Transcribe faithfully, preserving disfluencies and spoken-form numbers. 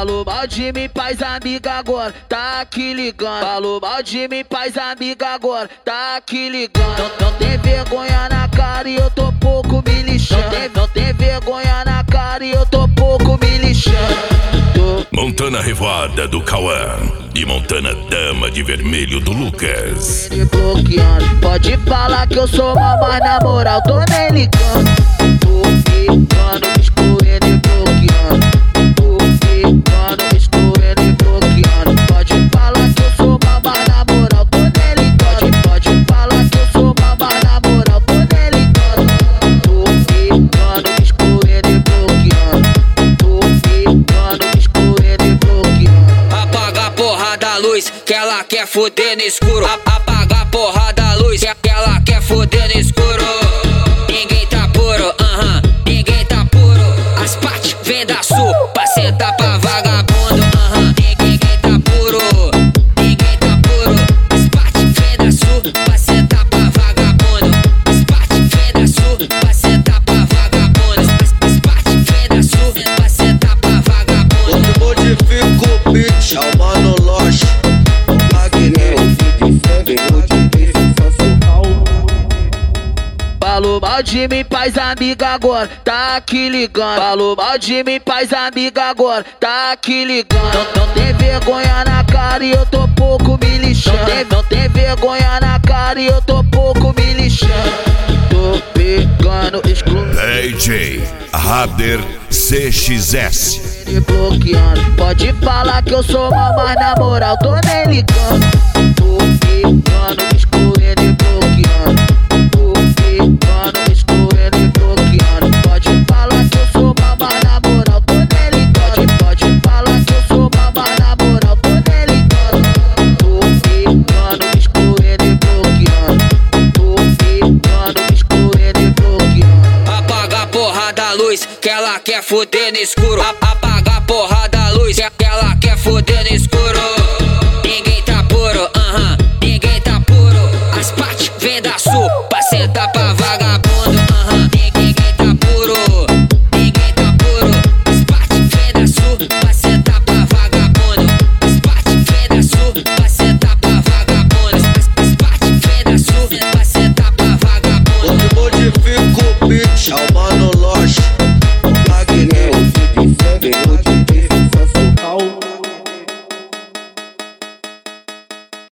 Falou mal de mim, faz amiga agora, tá aqui ligando. Falou mal de mim, faz amiga agora, tá aqui ligando. Não, não tem vergonha na cara e eu tô pouco me lixando. Não tem, não tem vergonha na cara e eu tô pouco me lixando. Tô... Montana Revoada do Cauã e Montana Dama de Vermelho do Lucas. Me bloqueando, pode falar que eu sou mal, mas na moral tô nem ligando. Tô ficando, escorrendo e bloqueando. Tô ficando, escorrendo e bloqueando. Pode falar que eu sou mal, mas na moral tô nem ligando. Pode, pode falar que eu sou mal, mas na moral tô nem ligando. Tô ficando, escorrendo e bloqueando. Tô ficando, escorrendo e bloqueando. Apaga a porra da luz, que ela quer foder no escuro. Apaga a porra da luz, que ela quer foder no escuro. Ninguém tá puro, aham, uh-huh. Ninguém tá puro. As partes vem da sul, pra sentar pra vagabundo, aham, uh-huh. Ninguém tá puro, ninguém tá puro. As partes vem da sul, pra sentar pra vagabundo. As partes vem da sul, pra sentar pra vagabundo. As partes vem da sul, pra sentar pra vagabundo. Quando modifica o beat, é o Mano Loche. Falou mal de mim, faz amiga agora, tá aqui ligando. Falou mal de mim, faz amiga agora, tá aqui ligando. Não, não tem vergonha na cara e eu tô pouco me lixando. Não tem, não tem vergonha na cara e eu tô pouco me lixando. Tô pegando, excluindo. D J Rader C X S. Me bloqueando, pode falar que eu sou mal, mas na moral tô nem ligando. Tô pegando, excluindo e bloqueando. Tô pegando, excluindo e bloqueando. Pode falar que eu sou mal, mas na moral tô nem ligando. Pode falar que eu sou mal, mas na moral tô nem ligando. Tô pegando, excluindo e bloqueando. Tô pegando, excluindo e bloqueando. Apaga a porra da luz, que ela quer foder no escuro. Apaga